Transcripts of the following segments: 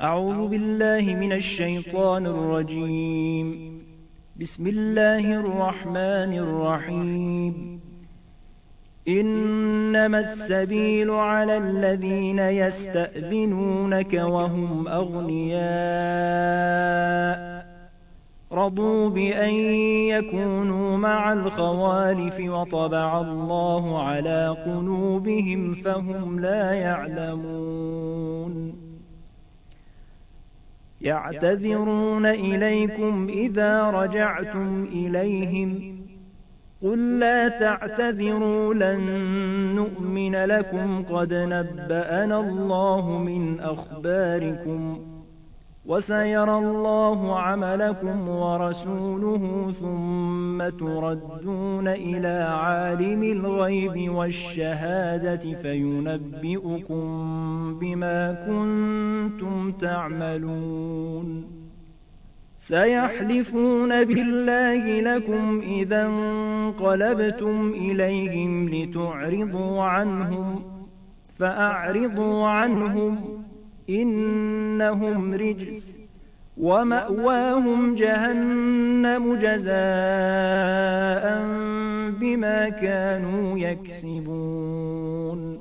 أعوذ بالله من الشيطان الرجيم. بسم الله الرحمن الرحيم. إنما السبيل على الذين يستأذنونك وهم أغنياء رضوا بأن يكونوا مع الخوالف وطبع الله على قلوبهم فهم لا يعلمون. يعتذرون إليكم إذا رجعتم إليهم قل لا تعتذروا لن نؤمن لكم قد نبأنا الله من أخباركم وسيرى الله عملكم ورسوله ثم تردون إلى عالم الغيب والشهادة فينبئكم بما كنتم تعملون. سيحلفون بالله لكم إذا انقلبتم إليهم لتعرضوا عنهم فأعرضوا عنهم إنهم رجس ومأواهم جهنم جزاء بما كانوا يكسبون.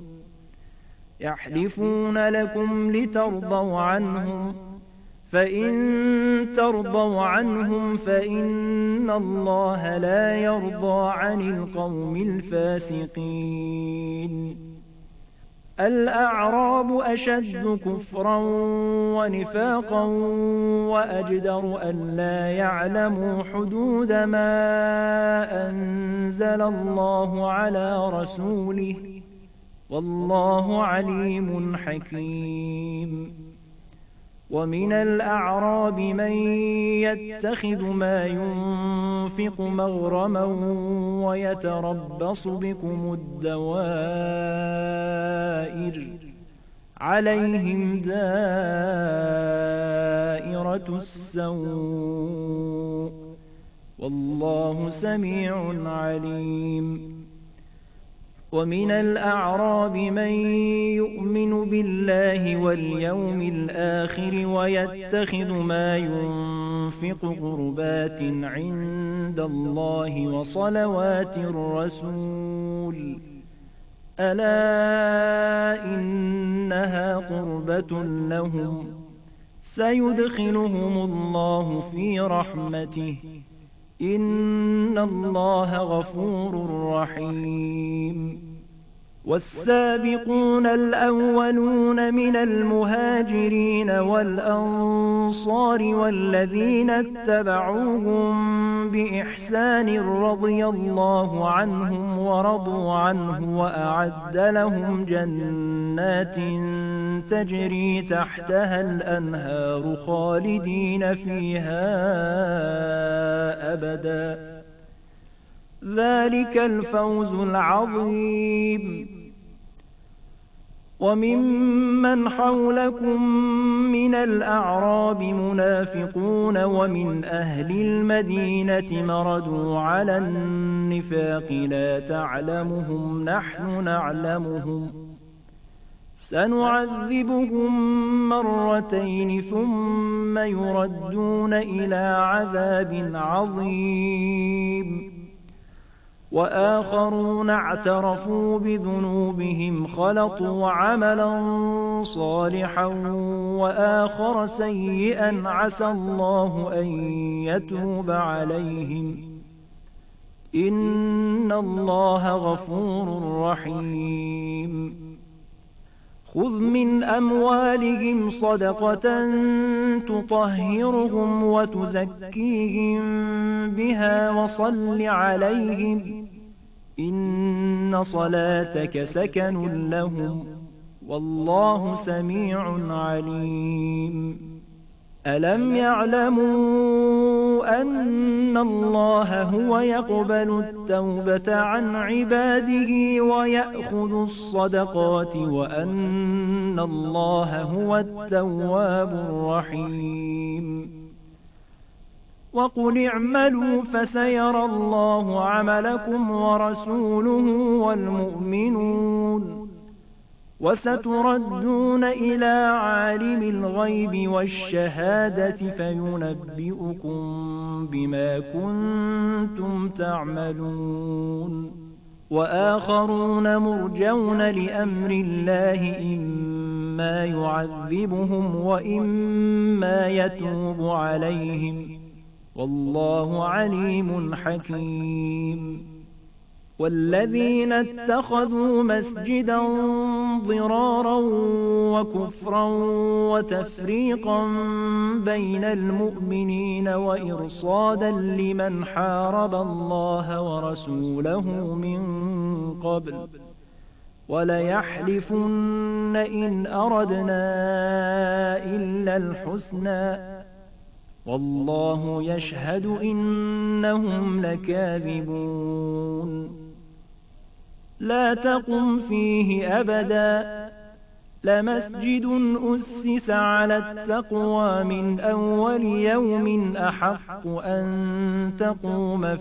يحلفون لكم لترضوا عنهم فإن ترضوا عنهم فإن الله لا يرضى عن القوم الفاسقين. الأعراب أشد كفرا ونفاقا وأجدر أن لا يعلموا حدود ما أنزل الله على رسوله والله عليم حكيم. ومن الأعراب من يتخذ ما ينفق مغرما ويتربص بكم الدوائر عليهم دائرة السوء والله سميع عليم. ومن الأعراب من يؤمن بالله واليوم الآخر ويتخذ ما ينفق قربات عند الله وصلوات الرسول ألا إنها قربة لهم سيدخلهم الله في رحمته إن الله غفور رحيم. والسابقون الأولون من المهاجرين والأنصار والذين اتبعوهم بإحسان رضي الله عنهم ورضوا عنه وأعد لهم جنات تجري تحتها الأنهار خالدين فيها أبدا ذلك الفوز العظيم. وممن حولكم من الأعراب منافقون ومن أهل المدينة مردوا على النفاق لا تعلمهم نحن نعلمهم سنعذبهم مرتين ثم يردون إلى عذاب عظيم. وآخرون اعترفوا بذنوبهم خلطوا عملا صالحا وآخر سيئا عسى الله أن يتوب عليهم إن الله غفور رحيم. خذ من أموالهم صدقة تطهرهم وتزكيهم بها وصل عليهم إن صلاتك سكن لهم والله سميع عليم. ألم يعلموا أن الله هو يقبل التوبة عن عباده ويأخذ الصدقات وأن الله هو التواب الرحيم. وقل اعملوا فسيرى الله عملكم ورسوله والمؤمنون وستردون إلى عالم الغيب والشهادة فينبئكم بما كنتم تعملون وآخرون مرجون لأمر الله إما يعذبهم وإما يتوب عليهم والله عليم حكيم والذين اتخذوا مسجدا ضرارا وكفرا وتفريقا بين المؤمنين وإرصادا لمن حارب الله ورسوله من قبل وليحلفن إن أردنا إلا الحسنى والله يشهد إنهم لكاذبون لا تقم فيه أبدا لمسجد أسس على التقوى من أول يوم أحق أن تقوم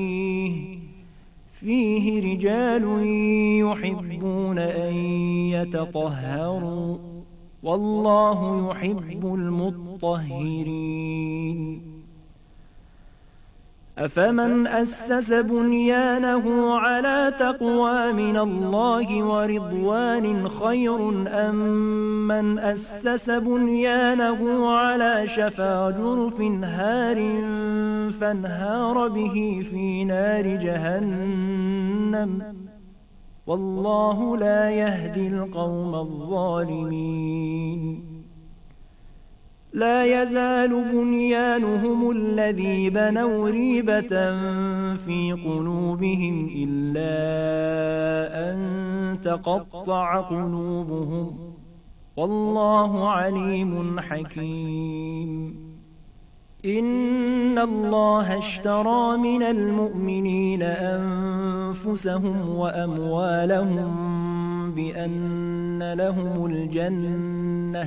فيه رجال يحبون أن يتطهروا والله يحب المطهرين أفمن أسس بنيانه على تقوى من الله ورضوان خير أم من أسس بنيانه على شفا جرف هار فانهار به في نار جهنم والله لا يهدي القوم الظالمين لا يزال بنيانهم الذي بنوا ريبة في قلوبهم إلا أن تقطع قلوبهم والله عليم حكيم إن الله اشترى من المؤمنين أنفسهم وأموالهم بأن لهم الجنة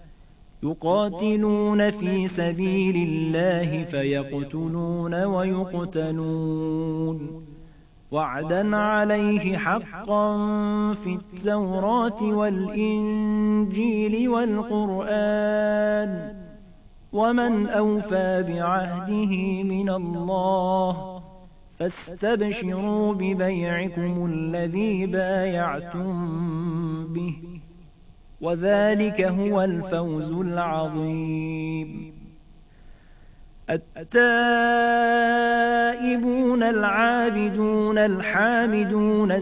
يقاتلون في سبيل الله فيقتلون ويقتلون وعدا عليه حقا في التوراة والإنجيل والقرآن ومن أوفى بعهده من الله فاستبشروا ببيعكم الذي بايعتم به وذلك هو الفوز العظيم التائبون العابدون الحامدون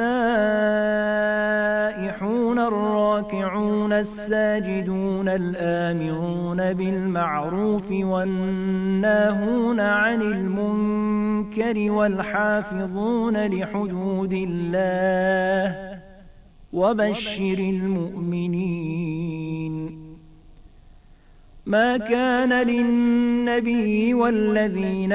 السائحون الراكعون الساجدون الآمرون بالمعروف والناهون عن المنكر والحافظون لحدود الله وبشر المؤمنين ما كان للنبي والذين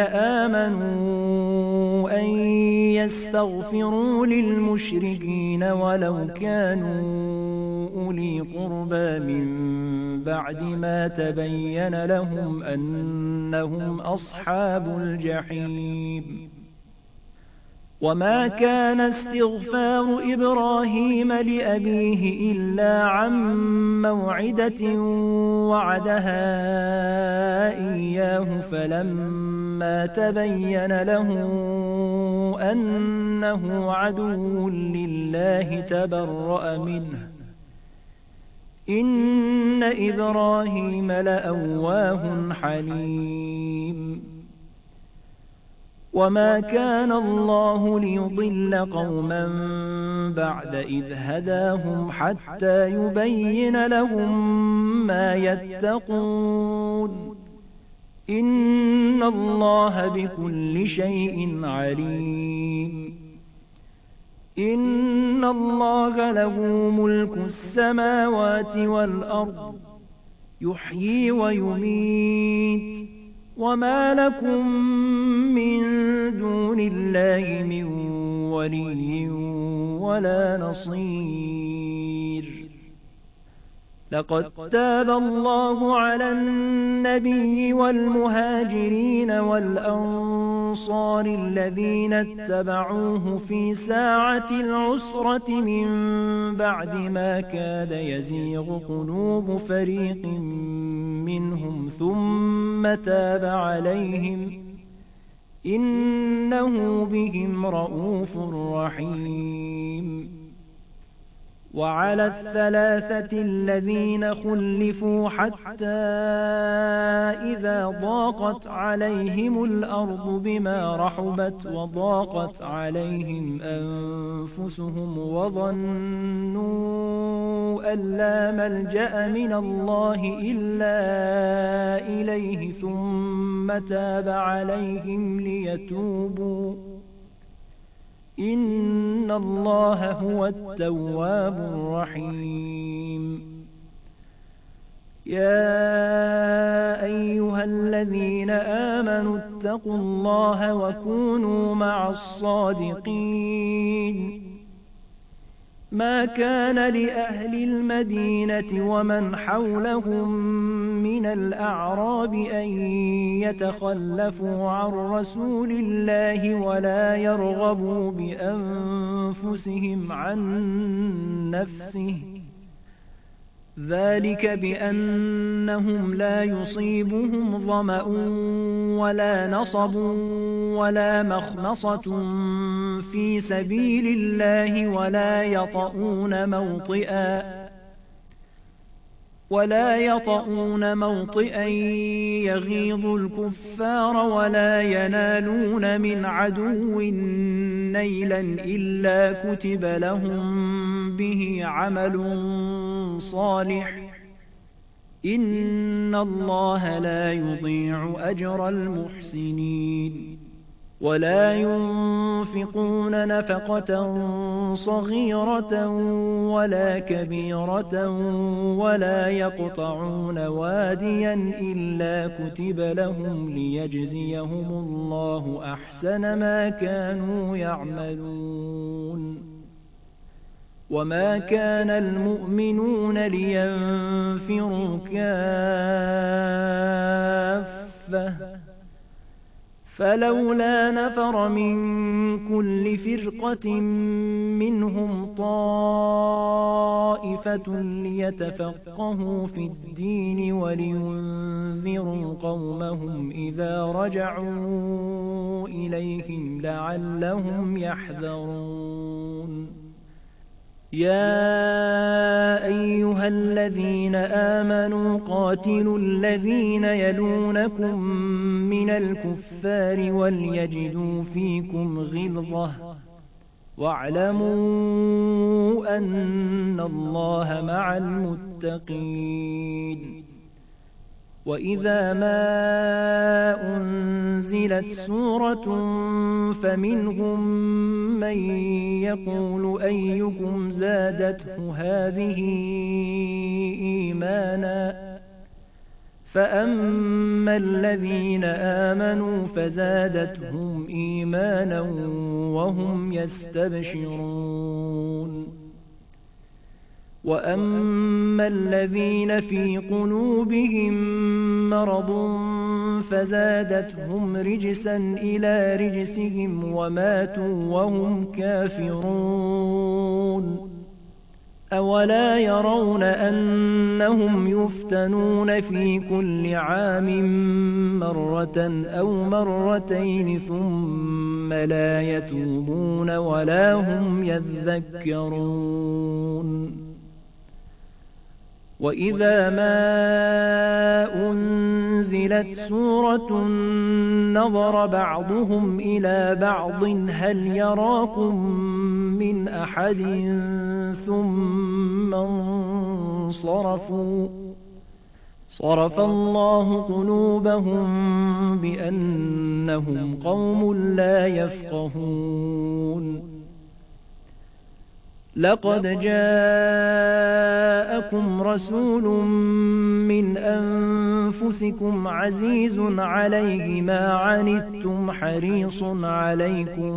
آمنوا أن يستغفروا للمشركين ولو كانوا أولي قربى من بعد ما تبين لهم أنهم أصحاب الجحيم وما كان استغفار إبراهيم لأبيه إلا عن موعدة وعدها إياه فلما تبين له أنه عدو لله تبرأ منه إن إبراهيم لأواه حليم وما كان الله ليضل قوما بعد إذ هداهم حتى يبين لهم ما يتقون إن الله بكل شيء عليم إن الله له ملك السماوات والأرض يحيي ويميت وما لكم من دون الله من ولي ولا نصير لقد تاب الله على النبي والمهاجرين والأنصار الذين اتبعوه في ساعة العسرة من بعد ما كاد يزيغ قلوب فريق منهم ثم تاب عليهم إنه بهم رءوف رحيم. وعلى الثلاثة الذين خلفوا حتى إذا ضاقت عليهم الأرض بما رحبت وضاقت عليهم أنفسهم وظنوا أن لا ملجأ من الله إلا إليه ثم تاب عليهم ليتوبوا إن الله هو التواب الرحيم. يا أيها الذين آمنوا اتقوا الله وكونوا مع الصادقين. ما كان لأهل المدينة ومن حولهم من الأعراب أن يتخلفوا عن رسول الله ولا يرغبوا بأنفسهم عن نفسه، ذلك بأنهم لا يصيبهم ظمأ ولا نصب ولا مخمصة في سبيل الله ولا يطؤون موطئا يغيظ الكفار ولا ينالون من عدو نيلا إلا كتب لهم به عمل صالح إن الله لا يضيع أجر المحسنين. ولا ينفقون نفقة صغيرة ولا كبيرة ولا يقطعون واديا إلا كتب لهم ليجزيهم الله أحسن ما كانوا يعملون. وما كان المؤمنون لينفروا كافة فلولا نفر من كل فرقة منهم طائفة ليتفقهوا في الدين ولينذروا قومهم إذا رجعوا إليهم لعلهم يحذرون. يا أيها الذين آمنوا قاتلوا الذين يلونكم من الكفار وليجدوا فيكم غلظة واعلموا أن الله مع المتقين. وإذا ما أنزلت سورة فمنهم من يقول أيكم زادته هذه إيمانا فأما الذين آمنوا فزادتهم إيمانا وهم يستبشرون. وأما الذين في قلوبهم مرض فزادتهم رجسا إلى رجسهم وماتوا وهم كافرون. أولا يرون أنهم يفتنون في كل عام مرة أو مرتين ثم لا يتوبون ولا هم يذكرون. وإذا ما أنزلت سورة نظر بعضهم إلى بعض هل يراكم من أحد ثم انصرفوا صرف الله قلوبهم بأنهم قوم لا يفقهون. لقد جاءكم رسول من أنفسكم عزيز عليه ما عنتم حريص عليكم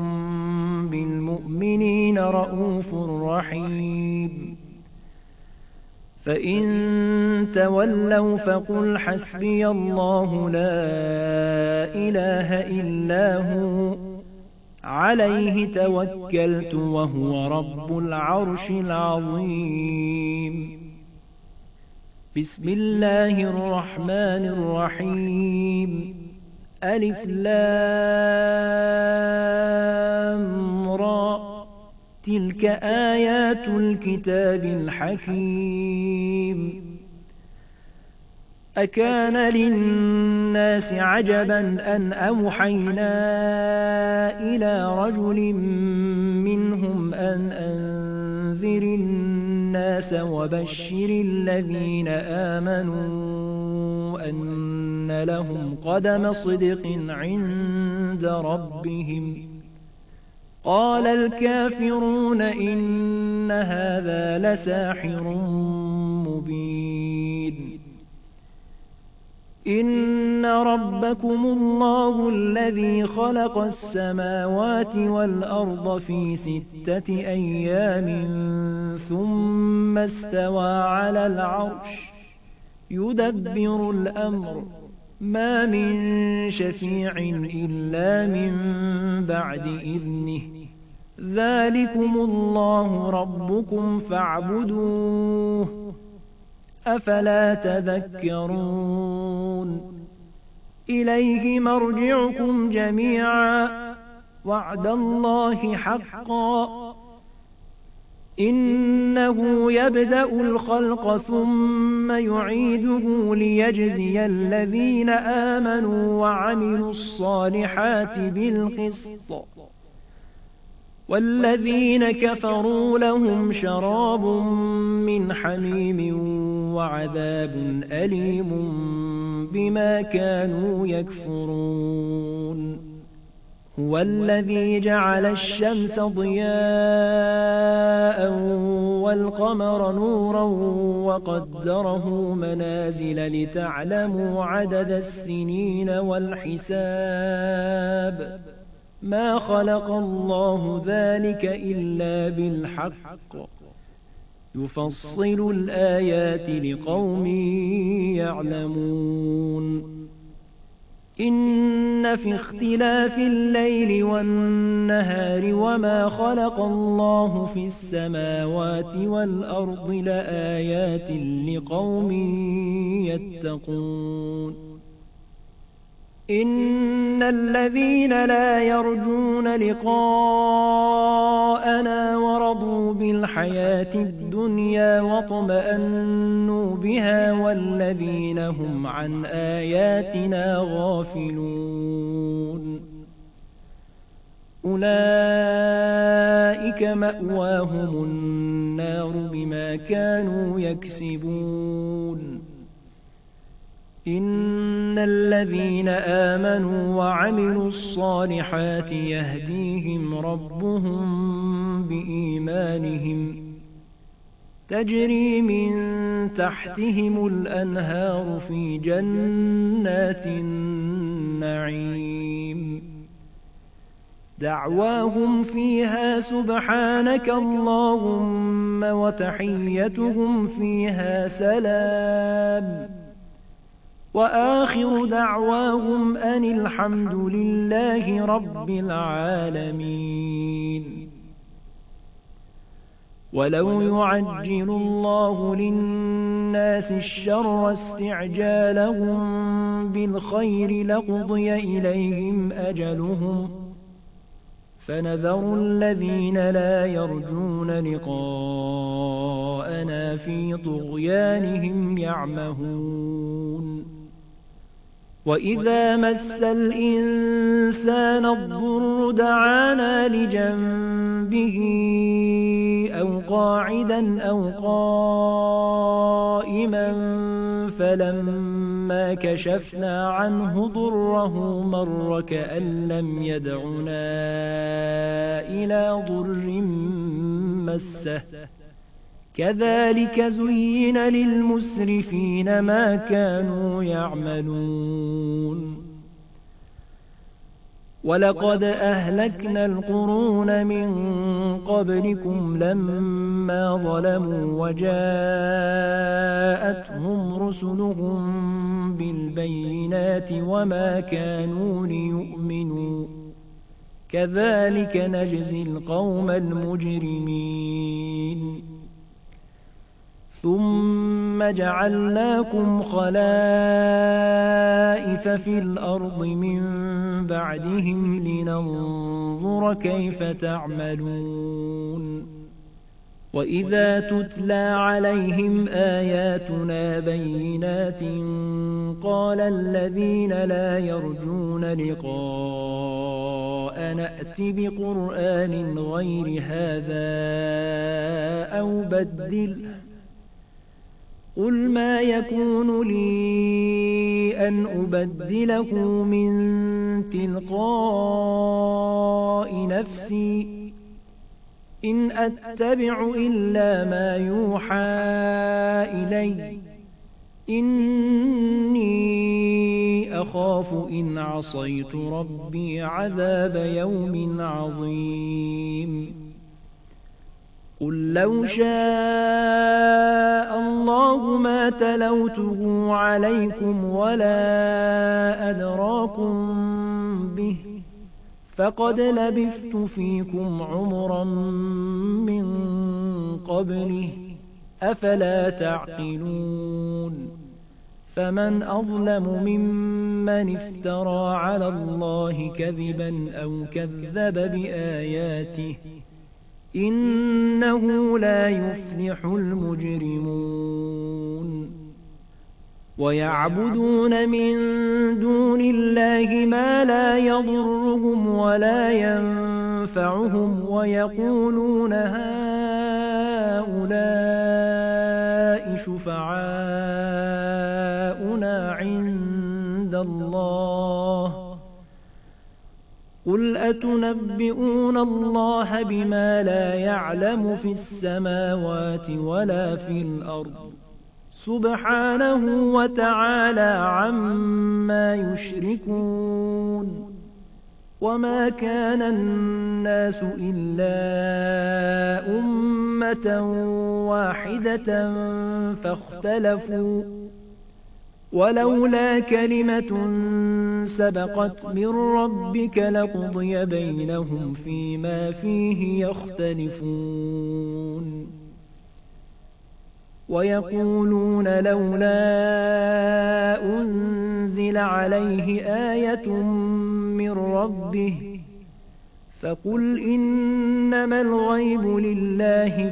بالمؤمنين رءوف رحيم. فإن تولوا فقل حسبي الله لا إله إلا هو عليه توكلت وهو رب العرش العظيم. بسم الله الرحمن الرحيم. ألف لام را تلك آيات الكتاب الحكيم. أكان للناس عجبا أن أوحينا إلى رجل منهم أن أنذر الناس وبشر الذين آمنوا أن لهم قدم صدق عند ربهم. قال الكافرون إن هذا لساحر مبين. إن ربكم الله الذي خلق السماوات والأرض في 6 أيام ثم استوى على العرش يدبر الأمر ما من شفيع إلا من بعد إذنه ذلكم الله ربكم فاعبدوه أفلا تذكرون. إليه مرجعكم جميعا وعد الله حقا إنه يبدأ الخلق ثم يعيده ليجزي الذين آمنوا وعملوا الصالحات بالقسط والذين كفروا لهم شراب من حميم وعذاب أليم بما كانوا يكفرون. هو الذي جعل الشمس ضياء والقمر نورا وقدره منازل لتعلموا عدد السنين والحساب ما خلق الله ذلك إلا بالحق يفصل الآيات لقوم يعلمون. إن في اختلاف الليل والنهار وما خلق الله في السماوات والأرض لآيات لقوم يتقون. إن الذين لا يرجون لقاءنا ورضوا بالحياة الدنيا واطمأنوا بها والذين هم عن آياتنا غافلون أولئك مأواهم النار بما كانوا يكسبون. إن الذين آمنوا وعملوا الصالحات يهديهم ربهم بإيمانهم تجري من تحتهم الأنهار في جنات النعيم دعواهم فيها سبحانك اللهم وتحيتهم فيها سلام وآخر دعواهم أن الحمد لله رب العالمين. ولو يعجل الله للناس الشر استعجالهم بالخير لقضي إليهم أجلهم فنذر الذين لا يرجون لقاءنا في طغيانهم يعمهون. وإذا مس الإنسان الضر دعانا لجنبه أو قاعدا أو قائما فلما كشفنا عنه ضره مر كأن لم يدعنا إلى ضر مسه كذلك زين للمسرفين ما كانوا يعملون. ولقد أهلكنا القرون من قبلكم لما ظلموا وجاءتهم رسلهم بالبينات وما كانوا ليؤمنوا كذلك نجزي القوم المجرمين ثم جعلناكم خلائف في الأرض من بعدهم لننظر كيف تعملون وإذا تتلى عليهم آياتنا بينات قال الذين لا يرجون لقاء نأت بقرآن غير هذا أو بدله قل ما يكون لي أن أبدله من تلقاء نفسي إن أتبع إلا ما يوحى إلي إني أخاف إن عصيت ربي عذاب يوم عظيم قل لو شاء الله ما تلوته عليكم ولا أدراكم به فقد لبثت فيكم عمرا من قبله أفلا تعقلون فمن أظلم ممن افترى على الله كذبا أو كذب بآياته إنه لا يفلح المجرمون ويعبدون من دون الله ما لا يضرهم ولا ينفعهم ويقولون هؤلاء شفعاؤنا عند الله قل أتنبئون الله بما لا يعلم في السماوات ولا في الأرض سبحانه وتعالى عما يشركون وما كان الناس إلا أمة واحدة فاختلفوا ولولا كلمة سبقت من ربك لقضي بينهم فيما فيه يختلفون ويقولون لولا أنزل عليه آية من ربه فقل إنما الغيب لله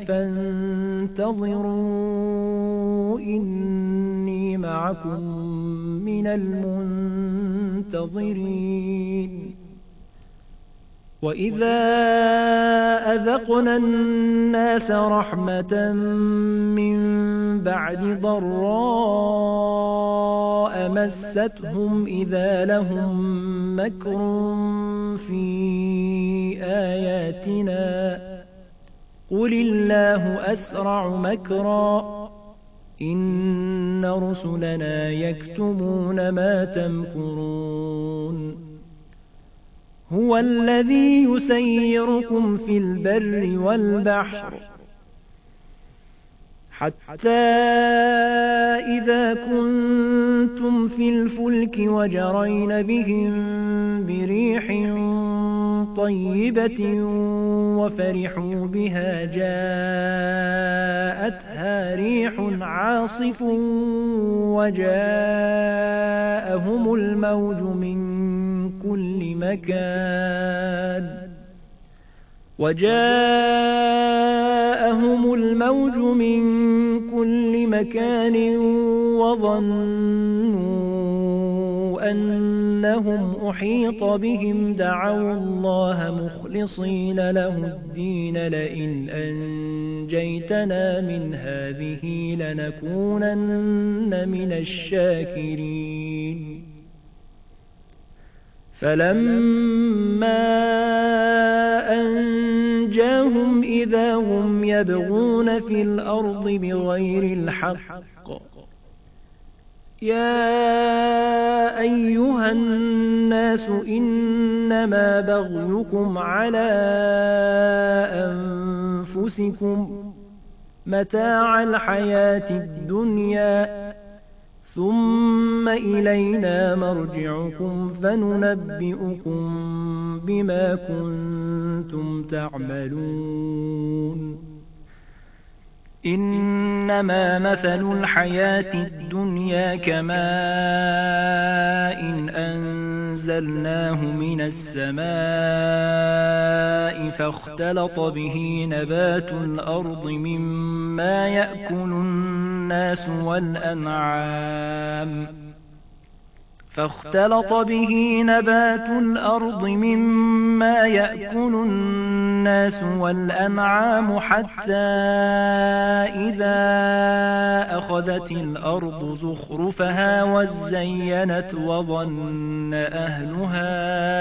فانتظروا إني معكم من المنتظرين وإذا أذقنا الناس رحمة من بعد ضراء مستهم إذا لهم مكر في آياتنا قل الله أسرع مكرا إن رسلنا يكتبون ما تمكرون هو الذي يسيركم في البر والبحر حتى إذا كنتم في الفلك وجرين بهم بريح طيبة وفرحوا بها جاءتها ريح عاصف وجاءهم الموج من كل مكان وظنوا أنهم أحيط بهم دعوا الله مخلصين له الدين لئن أنجيتنا من هذه لنكونن من الشاكرين فلما أنجاهم إذا هم يبغون في الأرض بغير الحق يا أيها الناس إن إنما بغيكم على أنفسكم متاع الحياة الدنيا ثم إلينا مرجعكم فننبئكم بما كنتم تعملون إنما مثل الحياة الدنيا كماء أنزلناه من السماء فاختلط به نبات الأرض مما يأكل الناس والأنعام حتى إذا أخذت الأرض زخرفها وزينت وظن أهلها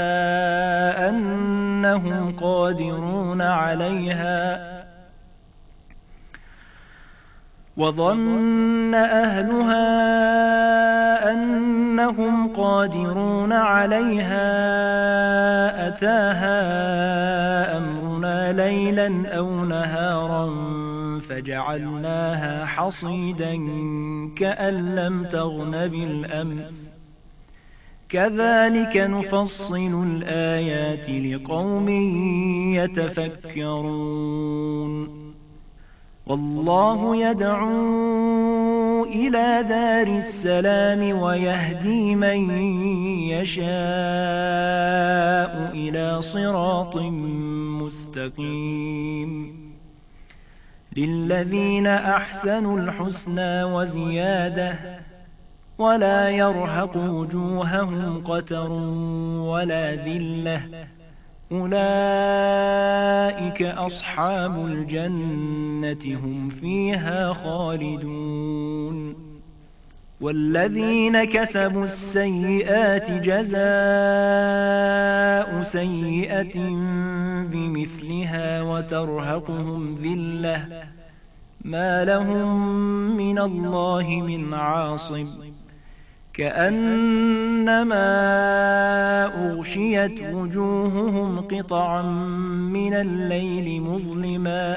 أنهم قادرون عليها أتاها أمرنا ليلا أو نهارا فجعلناها حصيدا كأن لم تغن بالأمس كذلك نفصل الآيات لقوم يتفكرون والله يدعو إلى دار السلام ويهدي من يشاء إلى صراط مستقيم للذين أحسنوا الحسنى وزيادة ولا يرهق وجوههم قتر ولا ذلة أولئك أصحاب الجنة هم فيها خالدون والذين كسبوا السيئات جزاء سيئة بمثلها وترهقهم ذلة ما لهم من الله من عاصم كأنما أغشيت وجوههم قطعا من الليل مظلما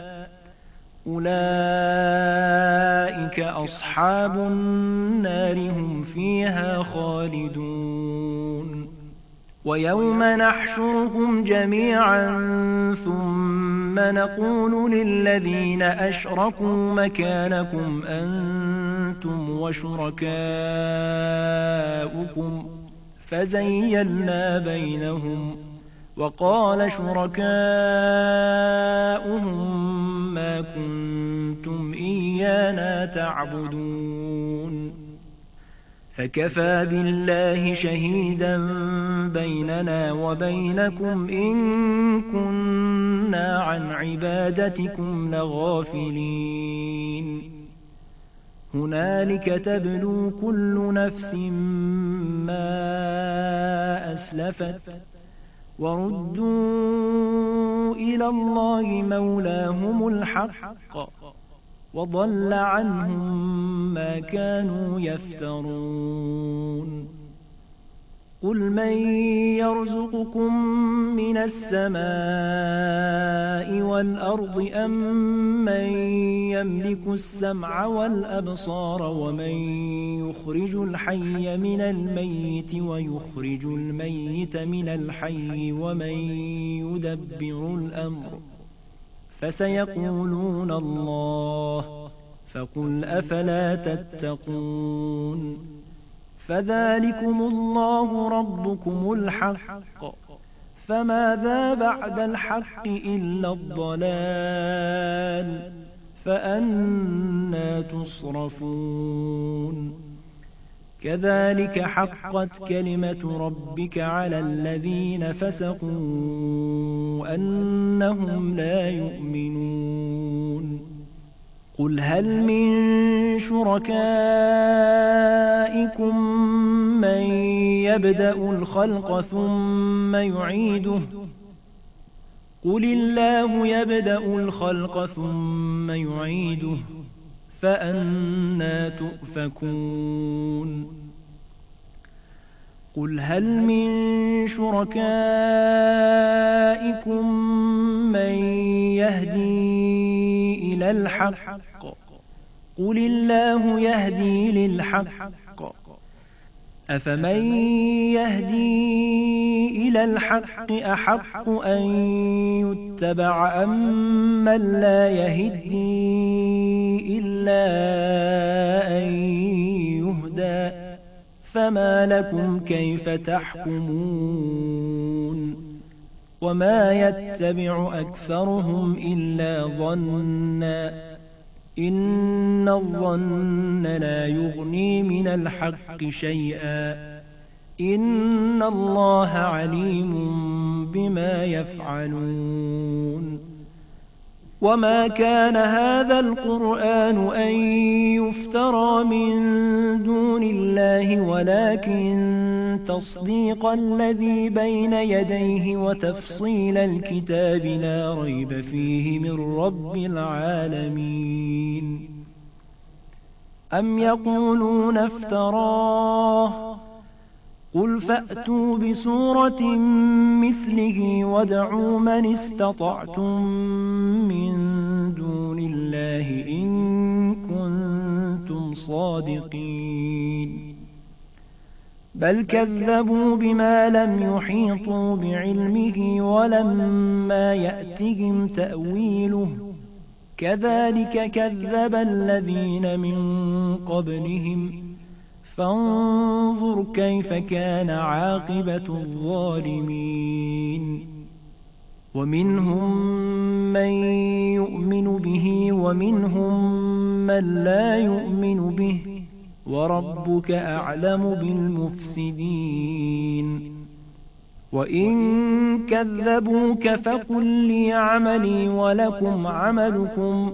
أولئك أصحاب النار هم فيها خالدون ويوم نحشرهم جميعا ثم نقول للذين أشركوا مكانكم أنتم وشركاؤكم فزيلنا بينهم وقال شركاؤهم ما كنتم إيانا تعبدون فكفى بالله شهيدا بيننا وبينكم إن كنا عن عبادتكم لغافلين هنالك تبلو كل نفس ما أسلفت وردوا إلى الله مولاهم الحق وضل عنهم ما كانوا يفترون قل من يرزقكم من السماء والأرض أم من يملك السمع والأبصار ومن يخرج الحي من الميت ويخرج الميت من الحي ومن يدبر الأمر فسيقولون الله فقل أفلا تتقون فذلكم الله ربكم الحق فماذا بعد الحق إلا الضلال فأنى تصرفون كذلك حقت كلمة ربك على الذين فسقوا أنهم لا يؤمنون قل هل من شركائكم من يبدأ الخلق ثم يعيده قل الله يبدأ الخلق ثم يعيده فأنى تؤفكون قل هل من شركائكم من يهدي إلى الحق قل الله يهدي للحق أفمن يهدي إلى الحق أحق أن يتبع أم من لا يهدي إلا أن يهدى فما لكم كيف تحكمون وما يتبع أكثرهم إلا ظنا إن الظن لا يغني من الحق شيئا إن الله عليم بما يفعلون وما كان هذا القرآن أن يفترى من دون الله ولكن تصديق الذي بين يديه وتفصيل الكتاب لا ريب فيه من رب العالمين أم يقولون افتراه قل فأتوا بسورة مثله وادعوا من استطعتم من دون الله إن كنتم صادقين بل كذبوا بما لم يحيطوا بعلمه ولما يأتهم تأويله كذلك كذب الذين من قبلهم فانظر كيف كان عاقبة الظالمين ومنهم من يؤمن به ومنهم من لا يؤمن به وربك أعلم بالمفسدين وإن كذبوك فقل لي عملي ولكم عملكم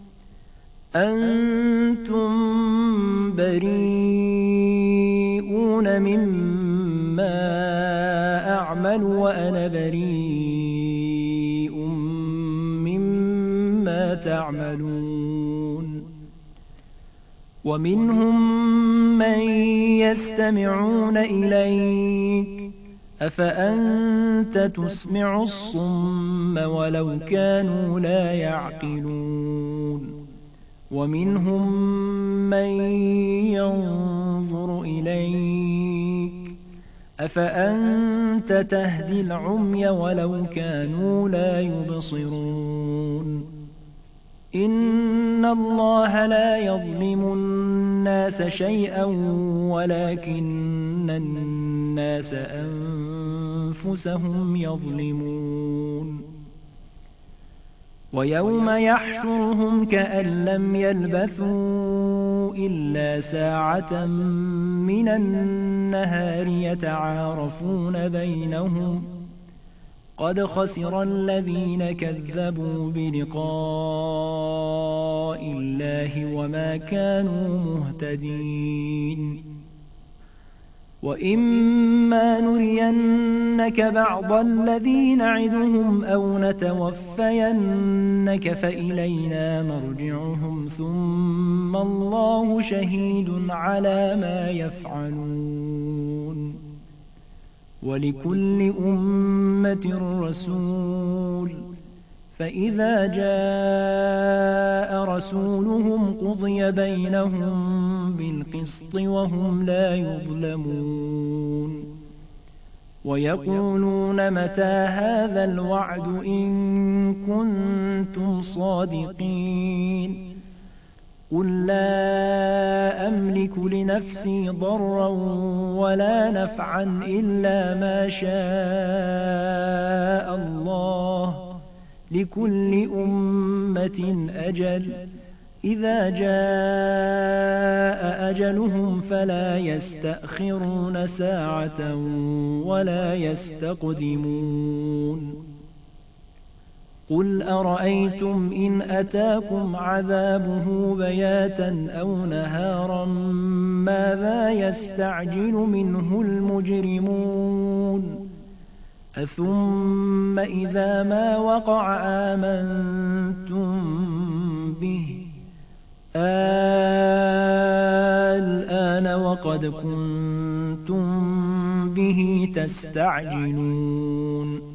أنتم بريئون مما أعمل وأنا بريء مما تعملون ومنهم من يستمعون إليك أفأنت تسمع الصم ولو كانوا لا يعقلون ومنهم من ينظر إليك أفأنت تهدي العمي ولو كانوا لا يبصرون إن الله لا يظلم الناس شيئا ولكن الناس أنفسهم يظلمون ويوم يحشرهم كأن لم يلبثوا إلا ساعة من النهار يتعارفون بينهم قد خسر الذين كذبوا بلقاء الله وما كانوا مهتدين وإما نرينك بعض الذي نعدهم أو نتوفينك فإلينا مرجعهم ثم الله شهيد على ما يفعلون ولكل أمة رسول فإذا جاء رسولهم قضي بينهم بالقسط وهم لا يظلمون ويقولون متى هذا الوعد إن كنتم صادقين قل لا أملك لنفسي ضرا ولا نفعا إلا ما شاء الله لكل أمة أجل إذا جاء أجلهم فلا يستأخرون ساعة ولا يستقدمون قل أرأيتم إن أتاكم عذابه بياتا أو نهارا ماذا يستعجل منه المجرمون أثم إذا ما وقع آمنتم به الآن وقد كنتم به تستعجلون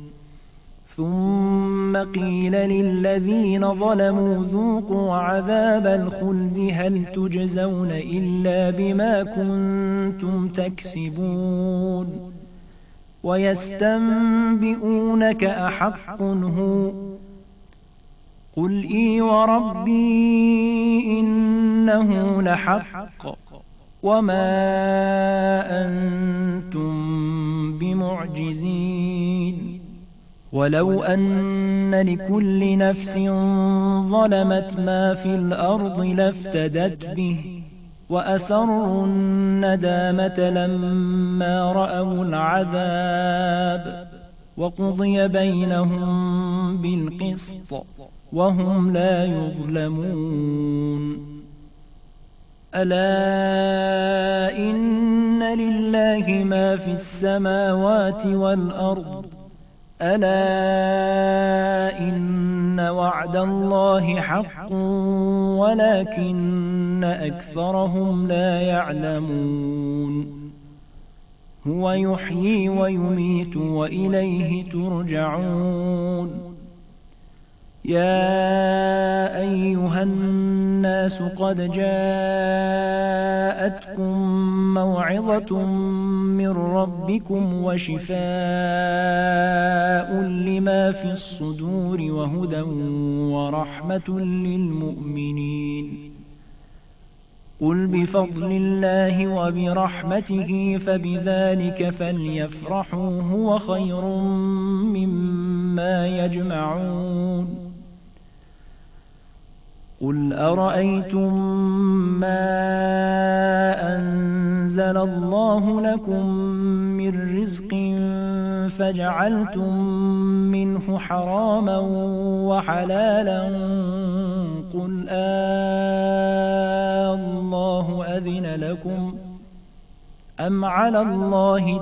ثم قيل للذين ظلموا ذوقوا عذاب الخلد هل تجزون إلا بما كنتم تكسبون ويستنبئونك أحق هو قل إي وربي إنه لحق وما أنتم بمعجزين ولو أن لكل نفس ظلمت ما في الأرض لافتدت به وأسروا الندامة لما رأوا العذاب وقضي بينهم بالقسط وهم لا يظلمون ألا إن لله ما في السماوات والأرض ألا إن وعد الله حق ولكن أكثرهم لا يعلمون هو يحيي ويميت وإليه ترجعون يا أيها الناس قد جاءتكم موعظة من ربكم وشفاء لما في الصدور وهدى ورحمة للمؤمنين قل بفضل الله وبرحمته فبذلك فليفرحوا هو خير مما يجمعون قل أرأيتم ما أنزل الله لكم من رزق فجعلتم منه حراما وحلالا قل الله أذن لكم أم على الله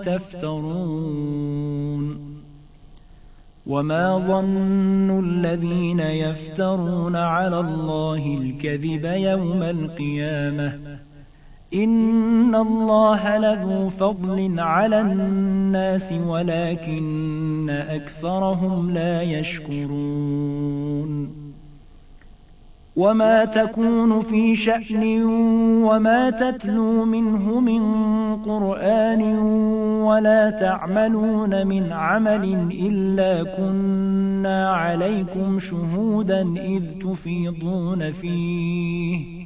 تفترون وما ظن الذين يفترون على الله الكذب يوم القيامة إن الله لذو فضل على الناس ولكن أكثرهم لا يشكرون وما تكون في شأن وما تتلو منه من قرآن ولا تعملون من عمل إلا كنا عليكم شهودا إذ تفيضون فيه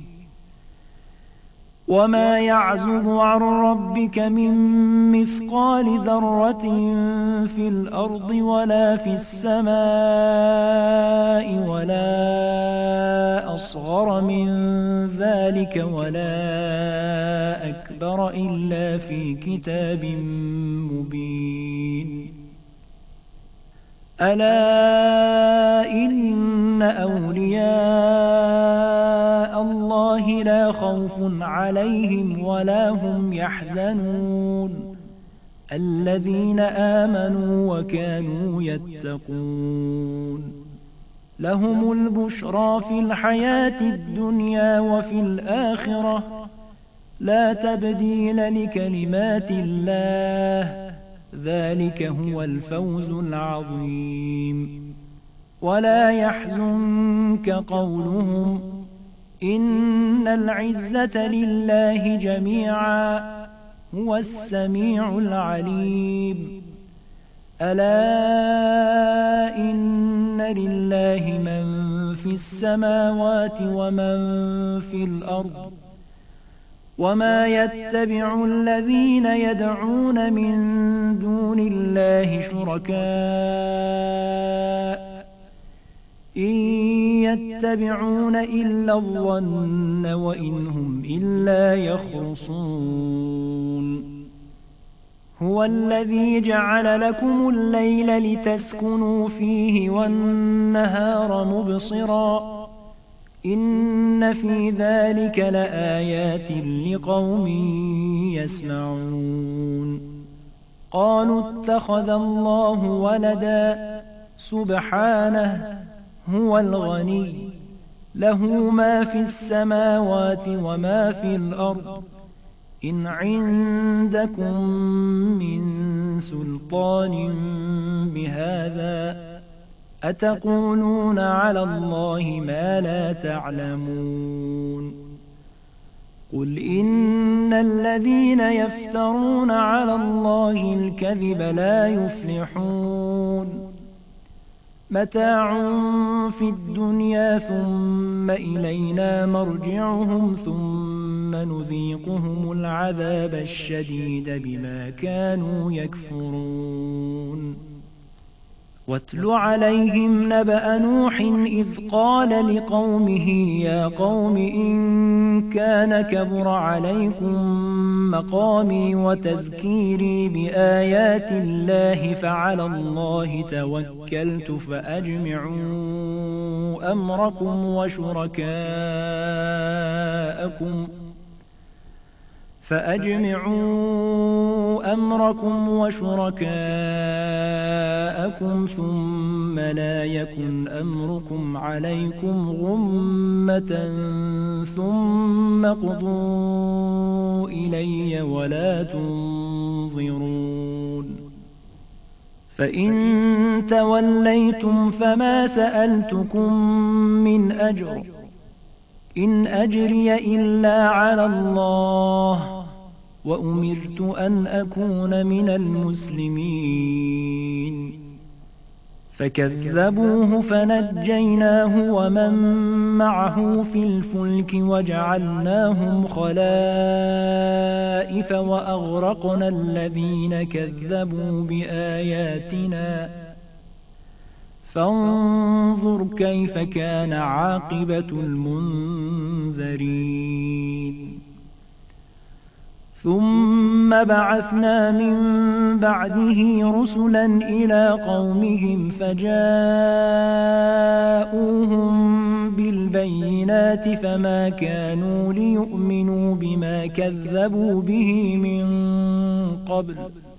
وما يعزب عن ربك من مثقال ذرة في الأرض ولا في السماء ولا أصغر من ذلك ولا أكبر إلا في كتاب مبين ألا إن أولياء الله لا خوف عليهم ولا هم يحزنون الذين آمنوا وكانوا يتقون لهم البشرى في الحياة الدنيا وفي الآخرة لا تبديل لكلمات الله ذلك هو الفوز العظيم ولا يحزنك قولهم إن العزة لله جميعا هو السميع العليم ألا إن لله من في السماوات ومن في الأرض وما يتبع الذين يدعون من دون الله شركاء إن يتبعون إلا الظن وإن هم إلا يخرصون هو الذي جعل لكم الليل لتسكنوا فيه والنهار مبصرا إن في ذلك لآيات لقوم يسمعون قالوا اتخذ الله ولدا سبحانه هو الغني له ما في السماوات وما في الأرض إن عندكم من سلطان بهذا أتقولون على الله ما لا تعلمون قل إن الذين يفترون على الله الكذب لا يفلحون متاع في الدنيا ثم إلينا مرجعهم ثم نذيقهم العذاب الشديد بما كانوا يكفرون واتل عليهم نبأ نوح إذ قال لقومه يا قوم إن كان كبر عليكم مقامي وتذكيري بآيات الله فعلى الله توكلت فأجمعوا أمركم وشركاءكم ثم لا يكن أمركم عليكم غمة ثم قضوا إلي ولا تنظرون فإن توليتم فما سألتكم من أجر إن أجري إلا على الله وأمرت أن أكون من المسلمين فكذبوه فنجيناه ومن معه في الفلك وجعلناهم خلائف وأغرقنا الذين كذبوا بآياتنا فانظر كيف كان عاقبة المنذرين ثم بعثنا من بعده رسلا إلى قومهم فجاءوهم بالبينات فما كانوا ليؤمنوا بما كذبوا به من قبل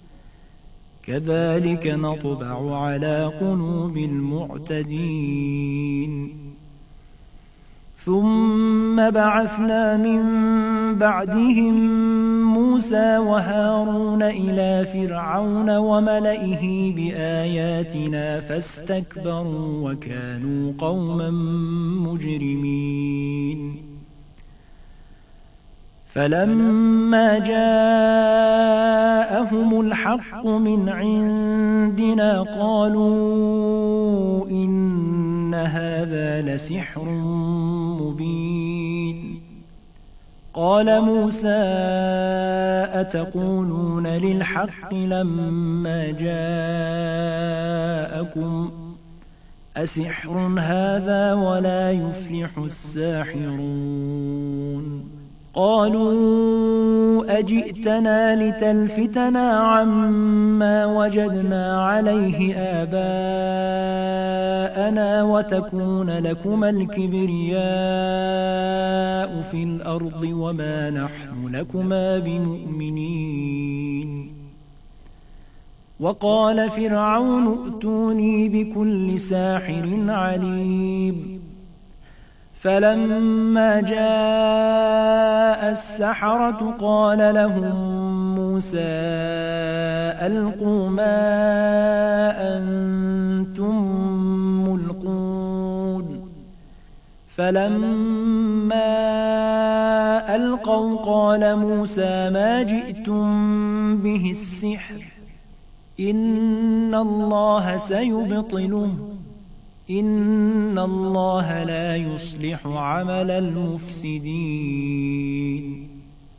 كذلك نطبع على قلوب المعتدين ثم بعثنا من بعدهم موسى وهارون إلى فرعون وملئه بآياتنا فاستكبروا وكانوا قوما مجرمين فلما جاءهم الحق من عندنا قالوا إن هذا لسحر مبين قال موسى أتقولون للحق لما جاءكم أسحر هذا ولا يفلح الساحرون قالوا أجئتنا لتلفتنا عما وجدنا عليه آباءنا وتكون لكما الكبرياء في الأرض وما نحن لكما بمؤمنين وقال فرعون ائتوني بكل ساحر عليم فلما جاء السحرة قال لهم موسى ألقوا ما أنتم ملقون فلما ألقوا قال موسى ما جئتم به السحر إن الله سيبطله إن الله لا يصلح عمل المفسدين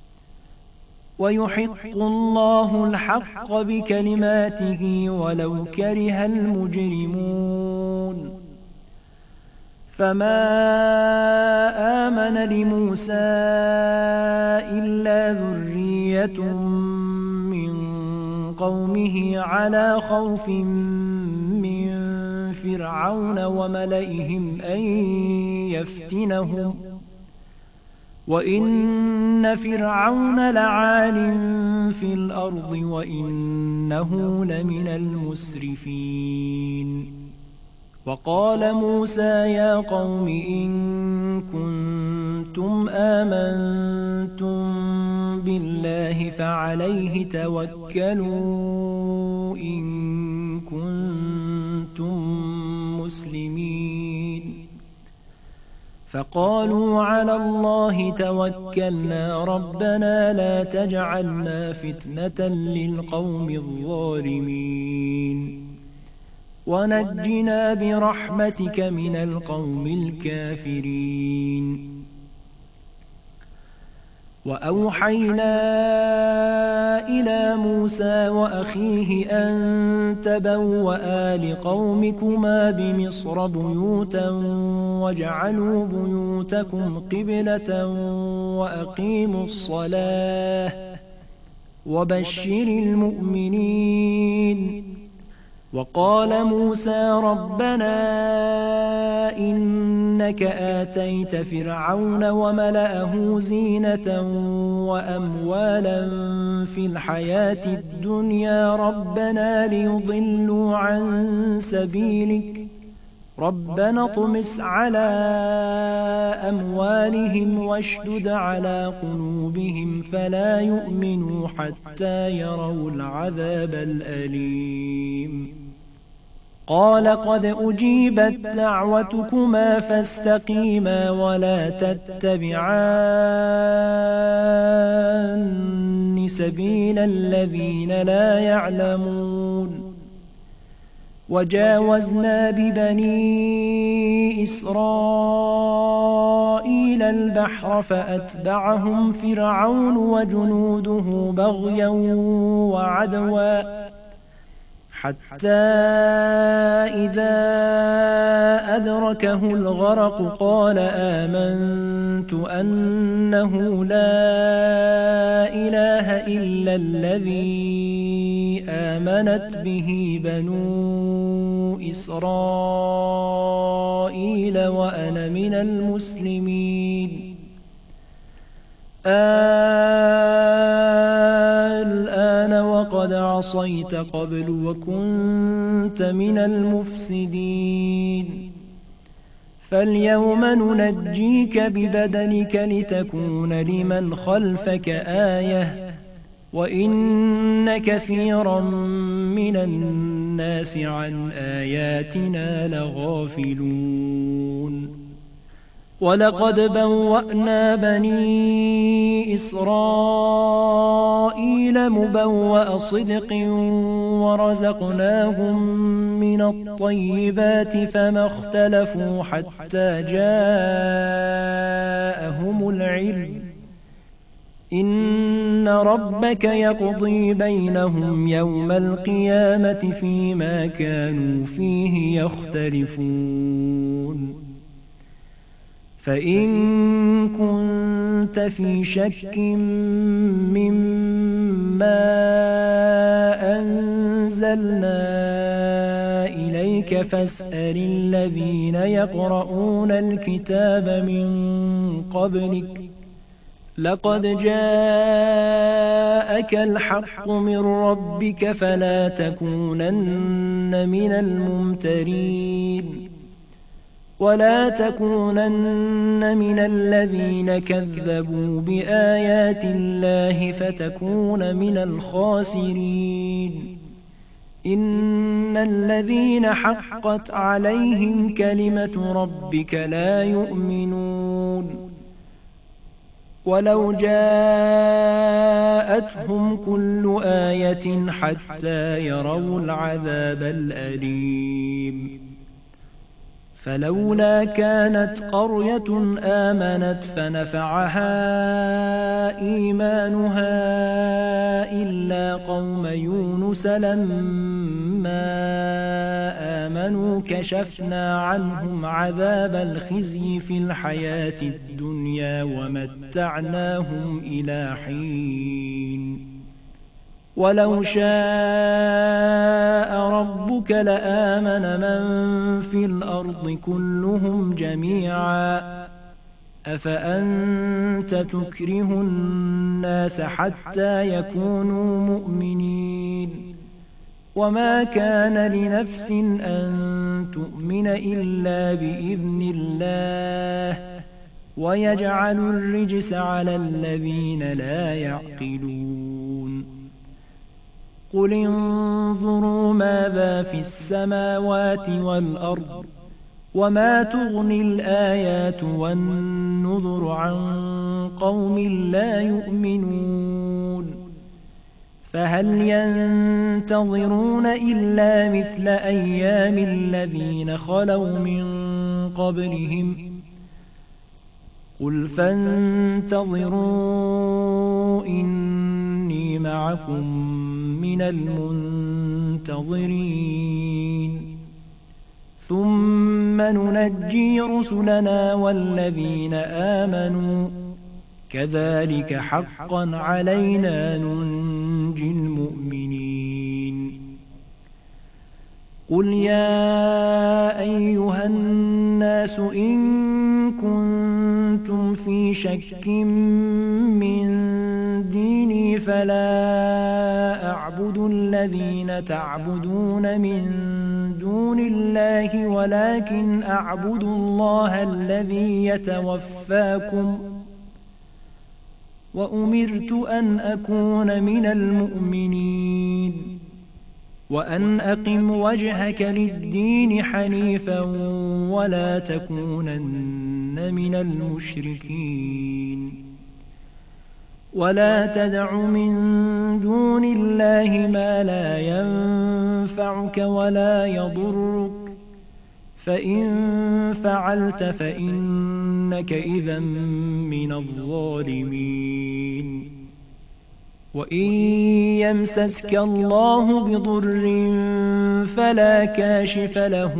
ويحق الله الحق بكلماته ولو كره المجرمون فما آمن لموسى إلا ذرية من قومه على خوف من فرعون وملئهم أن يفتنهم وإن فرعون لعال في الأرض وإنه لمن المسرفين وقال موسى يا قوم إن كنتم آمنتم بالله فعليه توكلوا إن كنتم مسلمين فقالوا على الله توكلنا ربنا لا تجعلنا فتنة للقوم الظالمين ونجنا برحمتك من القوم الكافرين وأوحينا إلى موسى وأخيه أن تبوأ لقومكما بمصر بيوتا واجعلوا بيوتكم قبلة وأقيموا الصلاة وبشر المؤمنين وقال موسى ربنا إنك آتيت فرعون وملأه زينة وأموالا في الحياة الدنيا ربنا ليضلوا عن سبيلك ربنا اطمس على أموالهم واشدد على قلوبهم فلا يؤمنوا حتى يروا العذاب الأليم قال قد أجيبت دعوتكما فاستقيما ولا تتبعان سبيل الذين لا يعلمون وجاوزنا ببني إسرائيل البحر فأتبعهم فرعون وجنوده بغيا وعدوا حتى إذا أدركه الغرق قال آمنت أنه لا إله إلا الذي آمنت به بنو إسرائيل وأنا من المسلمين الآن وقد عصيت قبل وكنت من المفسدين فاليوم ننجيك ببدنك لتكون لمن خلفك آية وإن كثيرا من الناس عن آياتنا لغافلون ولقد بوأنا بني إسرائيل مبوأ صدق ورزقناهم من الطيبات فما اختلفوا حتى جاءهم العلم إن ربك يقضي بينهم يوم القيامة فيما كانوا فيه يختلفون فإن كنت في شك مما أنزلنا إليك فاسأل الذين يقرؤون الكتاب من قبلك لقد جاءك الحق من ربك فلا تكونن من الممترين ولا تكونن من الذين كذبوا بآيات الله فتكون من الخاسرين إن الذين حقت عليهم كلمة ربك لا يؤمنون ولو جاءتهم كل آية حتى يروا العذاب الأليم فلولا كانت قرية آمنت فنفعها إيمانها إلا قوم يونس لما آمنوا كشفنا عنهم عذاب الخزي في الحياة الدنيا ومتعناهم إلى حين ولو شاء ربك لآمن من في الأرض كلهم جميعا أفأنت تكره الناس حتى يكونوا مؤمنين وما كان لنفس أن تؤمن إلا بإذن الله ويجعل الرجس على الذين لا يعقلون قل انظروا ماذا في السماوات والأرض وما تغني الآيات والنذر عن قوم لا يؤمنون فهل ينتظرون إلا مثل أيام الذين خلوا من قبلهم قل فانتظروا إني معكم من المنتظرين ثم ننجي رسلنا والذين آمنوا كذلك حقا علينا ننجي المؤمنين قل يا أيها الناس إن كنتم في شك من ديني فلا أعبد الذين تعبدون من دون الله ولكن أعبد الله الذي يتوفاكم وأمرت أن أكون من المؤمنين وأن أقم وجهك للدين حنيفا ولا تكونن من المشركين ولا تدع من دون الله ما لا ينفعك ولا يضرك فإن فعلت فإنك إذا من الظالمين وإن يمسسك الله بضر فلا كاشف له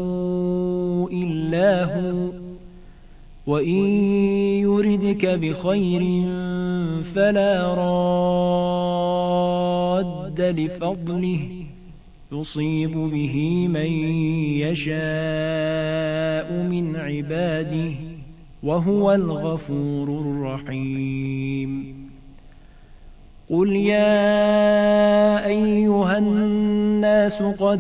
إلا هو وإن يردك بخير فلا راد لفضله يصيب به من يشاء من عباده وهو الغفور الرحيم قل يا أيها الناس قد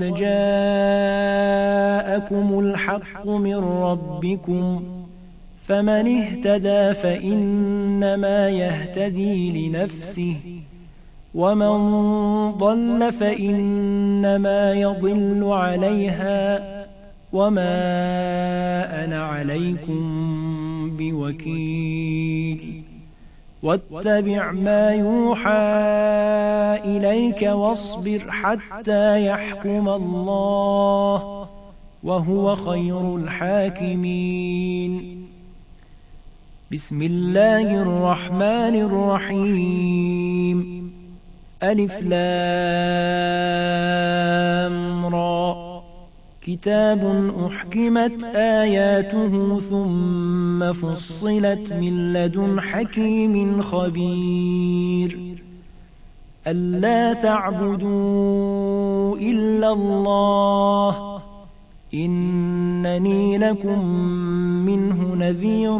جاءكم الحق من ربكم فمن اهتدى فإنما يهتدي لنفسه ومن ضل فإنما يضل عليها وما أنا عليكم بوكيل واتبع ما يوحى إليك واصبر حتى يحكم الله وهو خير الحاكمين بسم الله الرحمن الرحيم ألف لام را كتاب أحكمت آياته ثم فصلت من لدن حكيم خبير ألا تعبدوا إلا الله إنني لكم منه نذير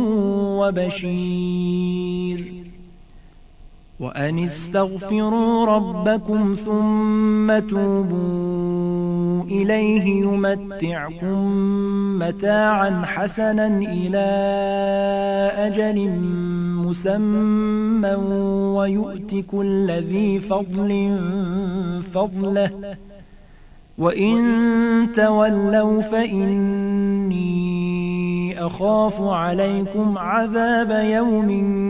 وبشير وأن استغفروا ربكم ثم توبوا إليه يمتعكم متاعا حسنا إلى أجل مسمى ويؤت كل ذي فضل فضله وإن تولوا فإني أخاف عليكم عذاب يوم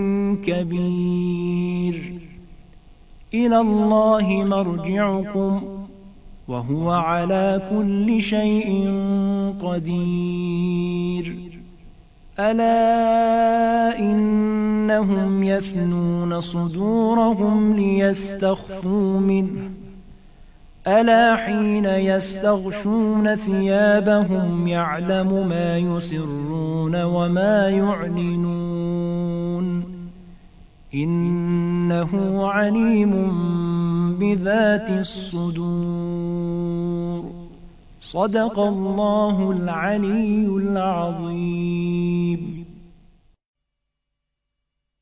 كبير إلى الله مرجعكم وهو على كل شيء قدير ألا إنهم يثنون صدورهم ليستخفوا منه ألا حين يستغشون ثيابهم يعلم ما يسرون وما يعلنون إنه عليم بذات الصدور صدق الله العلي العظيم